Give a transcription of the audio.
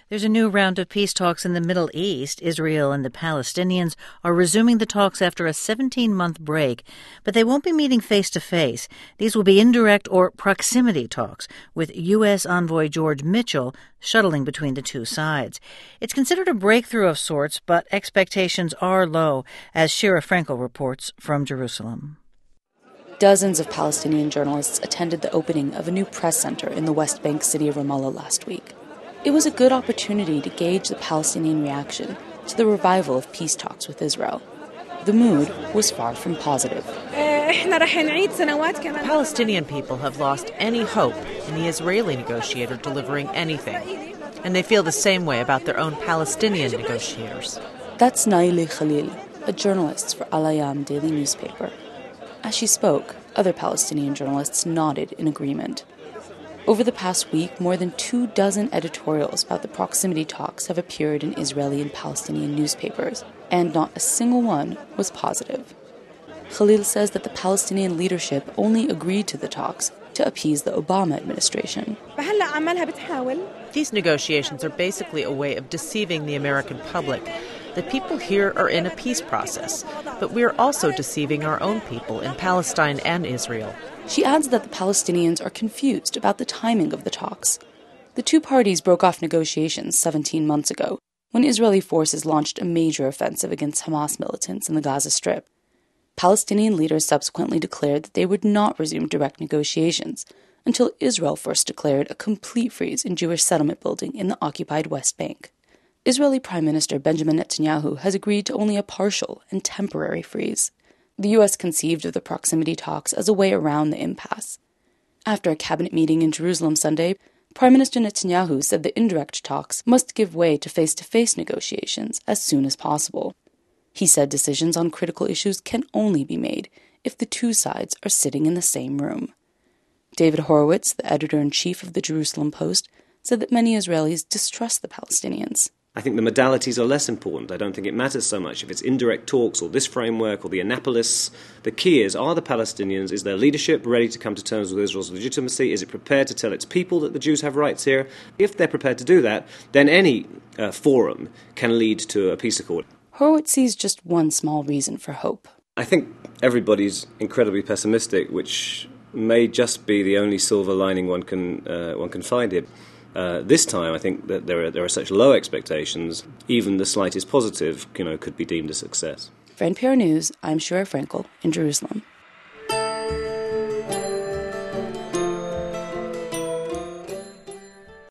There's a new round of peace talks in the Middle East. Israel and the Palestinians are resuming the talks after a 17-month break, but they won't be meeting face-to-face. These will be indirect or proximity talks, with U.S. envoy George Mitchell shuttling between the two sides. It's considered a breakthrough of sorts, but expectations are low, as Shira Frankel reports from Jerusalem. Dozens of Palestinian journalists attended the opening of a new press center in the West Bank city of Ramallah last week. It was a good opportunity to gauge the Palestinian reaction to the revival of peace talks with Israel. The mood was far from positive. Palestinian people have lost any hope in the Israeli negotiator delivering anything, and they feel the same way about their own Palestinian negotiators. That's Naili Khalil, a journalist for Al Ayam daily newspaper. As she spoke, other Palestinian journalists nodded in agreement. Over the past week, more than 24 editorials about the proximity talks have appeared in Israeli and Palestinian newspapers, and not a single one was positive. Khalil says that the Palestinian leadership only agreed to the talks to appease the Obama administration. These negotiations are basically a way of deceiving the American public that people here are in a peace process, but we are also deceiving our own people in Palestine and Israel. She adds that the Palestinians are confused about the timing of the talks. The two parties broke off negotiations 17 months ago, when Israeli forces launched a major offensive against Hamas militants in the Gaza Strip. Palestinian leaders subsequently declared that they would not resume direct negotiations until Israel first declared a complete freeze in Jewish settlement building in the occupied West Bank. Israeli Prime Minister Benjamin Netanyahu has agreed to only a partial and temporary freeze. The U.S. conceived of the proximity talks as a way around the impasse. After a cabinet meeting in Jerusalem Sunday, Prime Minister Netanyahu said the indirect talks must give way to face-to-face negotiations as soon as possible. He said decisions on critical issues can only be made if the two sides are sitting in the same room. David Horowitz, the editor-in-chief of the Jerusalem Post, said that many Israelis distrust the Palestinians. I think the modalities are less important. I don't think it matters so much if it's indirect talks or this framework or the Annapolis. The key is, are the Palestinians, is their leadership ready to come to terms with Israel's legitimacy? Is it prepared to tell its people that the Jews have rights here? If they're prepared to do that, then any forum can lead to a peace accord. Horowitz sees just one small reason for hope. I think everybody's incredibly pessimistic, which may just be the only silver lining one can find here. This time, I think that there are such low expectations, even the slightest positive, could be deemed a success. For NPR News, I'm Shira Frankel in Jerusalem.